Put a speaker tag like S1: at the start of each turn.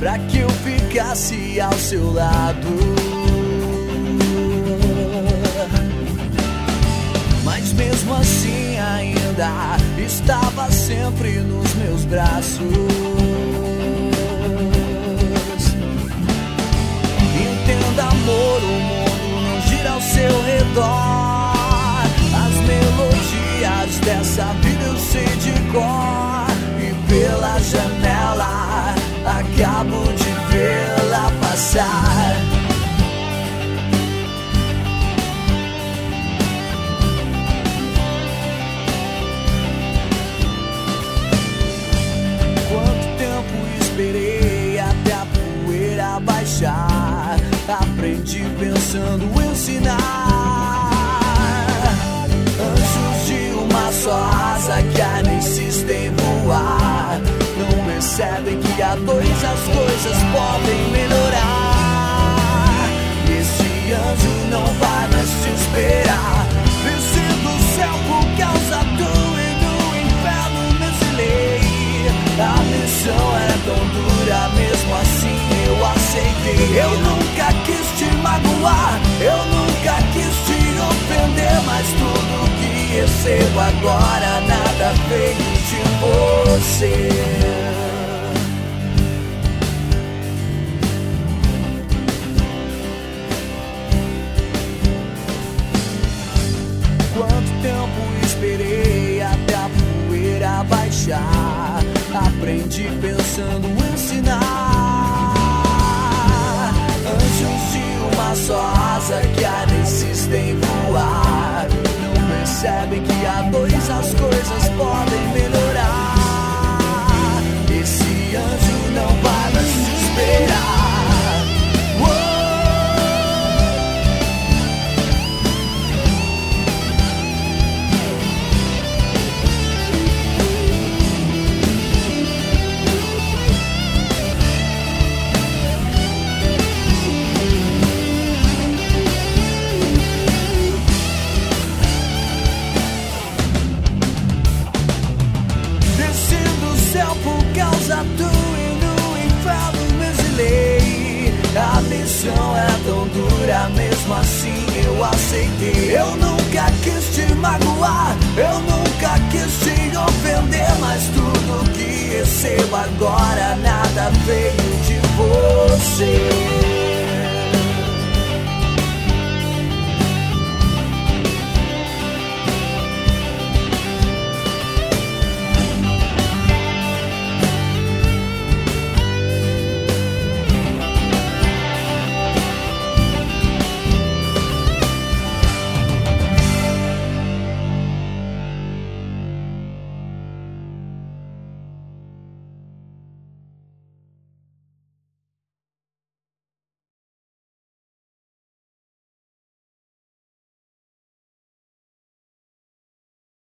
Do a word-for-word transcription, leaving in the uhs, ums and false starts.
S1: pra que eu ficasse ao seu lado. Mas mesmo assim ainda estava sempre nos meus braços. Entenda, amor, o mundo não gira ao seu redor. As melodias dessa vida eu sei de cor. E pela janela acabo de vê-la passar. Quanto tempo esperei até a poeira baixar. Aprendi pensando em ensinar. Anjos de uma só asa que ainda insistem em voar. Não percebem que a dois as coisas podem melhorar. Esse anjo não vai mais te esperar. Desci do céu por causa tua e do inferno me exilei. A missão era tão dura, mesmo assim eu aceitei. Eu nunca quis te magoar, eu nunca quis te ofender, mas tudo que recebo agora nada veio de você. Quanto tempo esperei até a poeira baixar. Aprendi pensando em ensinar. Anjos de uma só asa que ainda insistem em voar. Não percebem que a dois as coisas podem melhorar. Esse anjo não vai mais te esperar. Por causa tua e no inferno me exilei. A missão era tão dura, mesmo assim eu aceitei. Eu nunca quis te magoar, eu nunca quis te ofender, mas tudo que recebo agora nada veio de você.